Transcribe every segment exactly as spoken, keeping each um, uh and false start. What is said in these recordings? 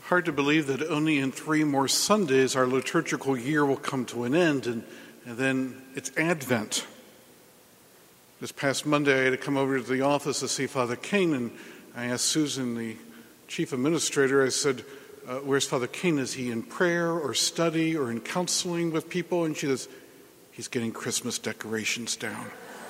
Hard to believe that only in three more Sundays our liturgical year will come to an end, and, and then it's Advent. This past Monday I had to come over to the office to see Father Kane, and I asked Susan, the chief administrator, I said, uh, where's Father Kane? Is he in prayer or study or in counseling with people? And she says, he's getting Christmas decorations down.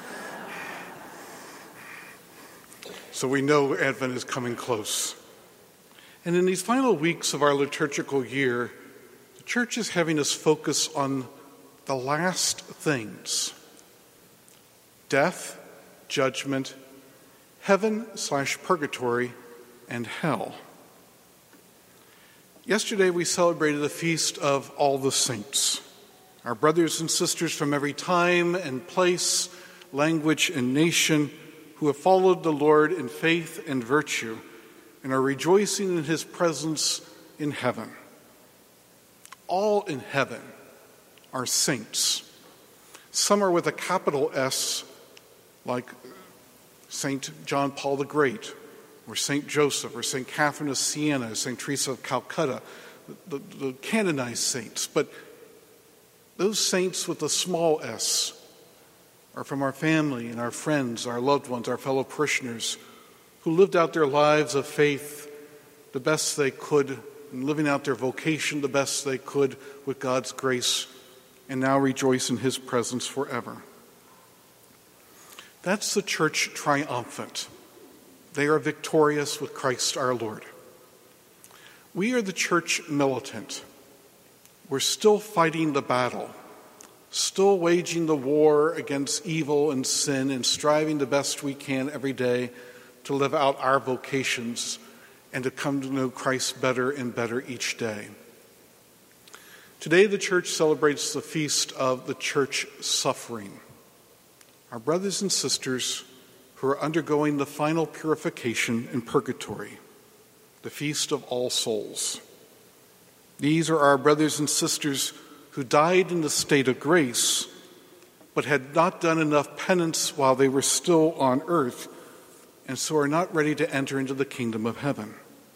So we know Advent is coming close. And in these final weeks of our liturgical year, the Church is having us focus on the last things: death, judgment, heaven slash purgatory, and hell. Yesterday we celebrated the feast of all the saints, our brothers and sisters from every time and place, language and nation who have followed the Lord in faith and virtue and are rejoicing in his presence in heaven. All in heaven are saints. Some are with a capital S, like Saint John Paul the Great, or Saint Joseph, or Saint Catherine of Siena, Saint Teresa of Calcutta, the, the, the canonized saints. But those saints with a small s are from our family and our friends, our loved ones, our fellow parishioners, who lived out their lives of faith the best they could, and living out their vocation the best they could with God's grace, and now rejoice in his presence forever. That's the Church triumphant. They are victorious with Christ our Lord. We are the Church militant. We're still fighting the battle, still waging the war against evil and sin, and striving the best we can every day to live out our vocations and to come to know Christ better and better each day. Today the Church celebrates the feast of the Church suffering, our brothers and sisters who are undergoing the final purification in purgatory, the feast of all souls. These are our brothers and sisters who died in the state of grace, but had not done enough penance while they were still on earth, and so are not ready to enter into the kingdom of heaven.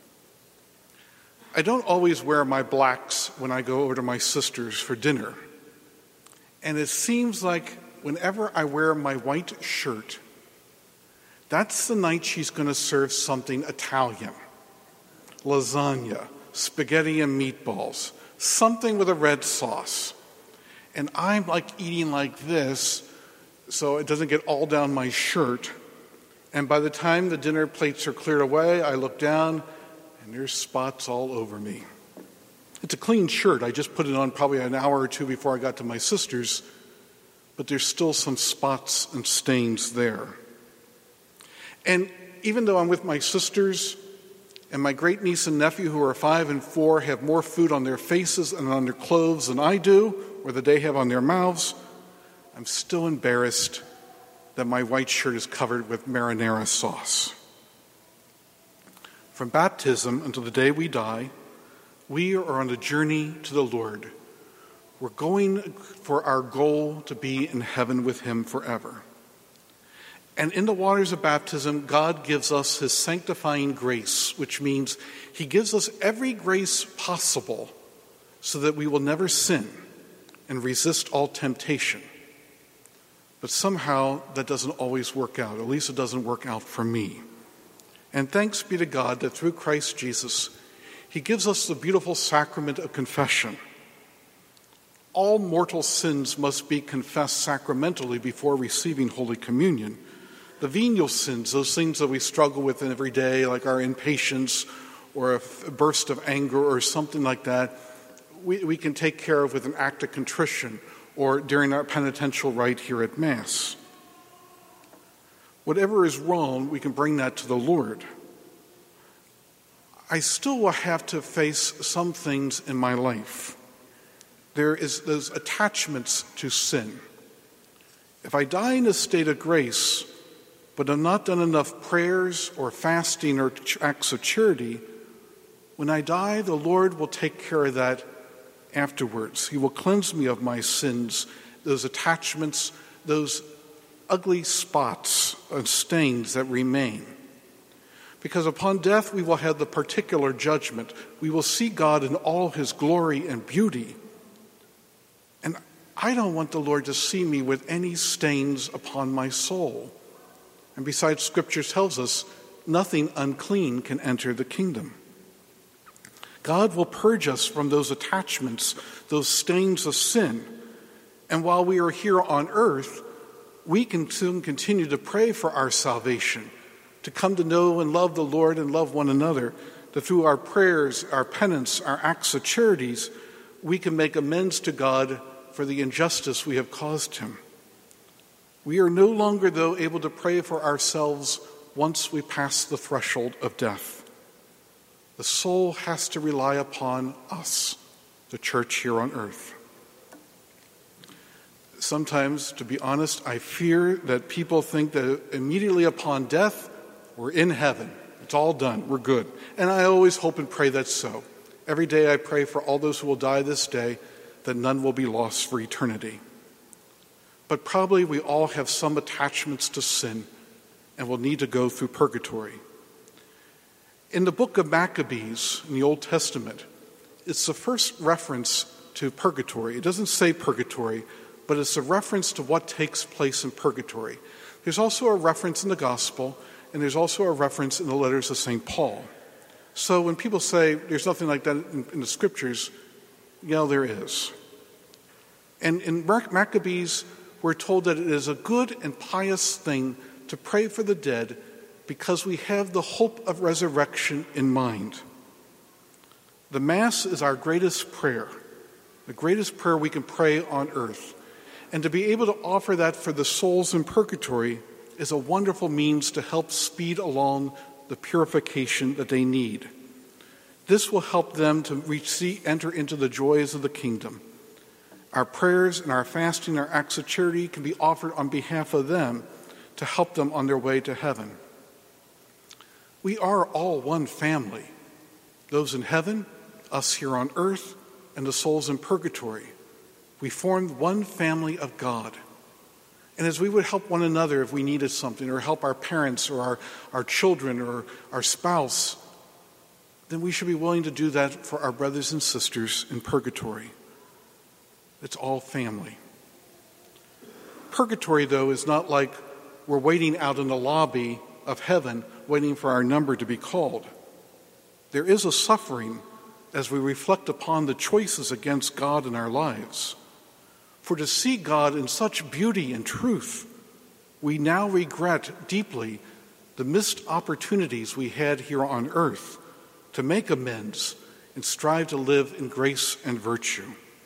I don't always wear my blacks when I go over to my sister's for dinner, and it seems like whenever I wear my white shirt, that's the night she's going to serve something Italian, lasagna, spaghetti and meatballs, something with a red sauce. And I'm like eating like this so it doesn't get all down my shirt. And by the time the dinner plates are cleared away, I look down and there's spots all over me. It's a clean shirt. I just put it on probably an hour or two before I got to my sister's, but there's still some spots and stains there. And even though I'm with my sisters, and my great niece and nephew, who are five and four, have more food on their faces and on their clothes than I do, or that they have on their mouths, I'm still embarrassed that my white shirt is covered with marinara sauce. From baptism until the day we die, we are on a journey to the Lord. We're going for our goal to be in heaven with him forever. And in the waters of baptism, God gives us his sanctifying grace, which means he gives us every grace possible so that we will never sin and resist all temptation. But somehow that doesn't always work out. At least it doesn't work out for me. And thanks be to God that through Christ Jesus, he gives us the beautiful sacrament of confession. All mortal sins must be confessed sacramentally before receiving Holy Communion. The venial sins, those things that we struggle with every day, like our impatience or a burst of anger or something like that, we, we can take care of with an act of contrition or during our penitential rite here at Mass. Whatever is wrong, we can bring that to the Lord. I still will have to face some things in my life. There is those attachments to sin. If I die in a state of grace, but have not done enough prayers or fasting or acts of charity, when I die, the Lord will take care of that afterwards. He will cleanse me of my sins, those attachments, those ugly spots and stains that remain. Because upon death we will have the particular judgment. We will see God in all his glory and beauty. And I don't want the Lord to see me with any stains upon my soul. And besides, Scripture tells us nothing unclean can enter the kingdom. God will purge us from those attachments, those stains of sin. And while we are here on earth, we can soon continue to pray for our salvation, to come to know and love the Lord and love one another, that through our prayers, our penance, our acts of charities, we can make amends to God for the injustice we have caused him. We are no longer, though, able to pray for ourselves once we pass the threshold of death. The soul has to rely upon us, the church here on earth. Sometimes, to be honest, I fear that people think that immediately upon death, we're in heaven. It's all done. We're good. And I always hope and pray that's so. Every day I pray for all those who will die this day, that none will be lost for eternity. But probably we all have some attachments to sin and will need to go through purgatory. In the book of Maccabees, in the Old Testament, it's the first reference to purgatory. It doesn't say purgatory, but it's a reference to what takes place in purgatory. There's also a reference in the Gospel, and there's also a reference in the letters of Saint Paul. So when people say there's nothing like that in, in the Scriptures, yeah, there is. And in Maccabees, we're told that it is a good and pious thing to pray for the dead because we have the hope of resurrection in mind. The Mass is our greatest prayer, the greatest prayer we can pray on earth. And to be able to offer that for the souls in purgatory is a wonderful means to help speed along the purification that they need. This will help them to reach, enter into the joys of the kingdom. Our prayers and our fasting, our acts of charity can be offered on behalf of them to help them on their way to heaven. We are all one family, those in heaven, us here on earth, and the souls in purgatory. We form one family of God. And as we would help one another if we needed something, or help our parents or our, our children or our spouse, then we should be willing to do that for our brothers and sisters in purgatory. It's all family. Purgatory, though, is not like we're waiting out in the lobby of heaven, waiting for our number to be called. There is a suffering as we reflect upon the choices against God in our lives. For to see God in such beauty and truth, we now regret deeply the missed opportunities we had here on earth to make amends and strive to live in grace and virtue.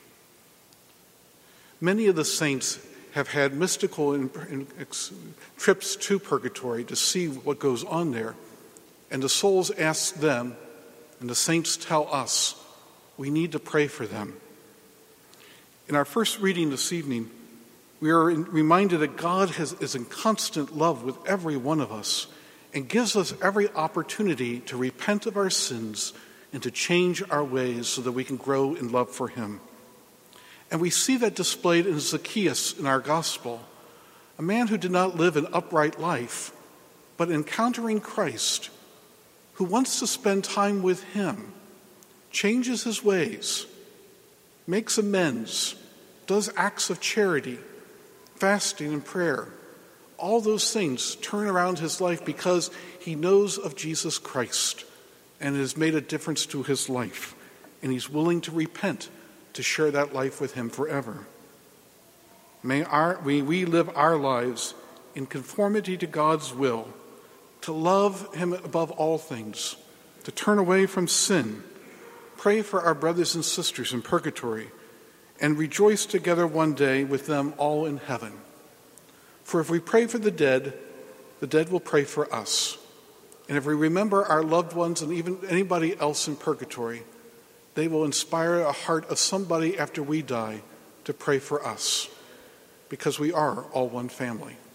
Many of the saints have had mystical in, in, ex, trips to purgatory to see what goes on there, and the souls ask them, and the saints tell us, we need to pray for them. In our first reading this evening, we are in, reminded that God has, is in constant love with every one of us and gives us every opportunity to repent of our sins and to change our ways so that we can grow in love for him. And we see that displayed in Zacchaeus in our gospel, a man who did not live an upright life, but encountering Christ, who wants to spend time with him, changes his ways, makes amends, does acts of charity, fasting and prayer. All those things turn around his life because he knows of Jesus Christ and it has made a difference to his life, and he's willing to repent to share that life with him forever. May our, we, we live our lives in conformity to God's will, to love him above all things, to turn away from sin, pray for our brothers and sisters in purgatory, and rejoice together one day with them all in heaven. For if we pray for the dead, the dead will pray for us. And if we remember our loved ones and even anybody else in purgatory, they will inspire a heart of somebody after we die to pray for us, because we are all one family.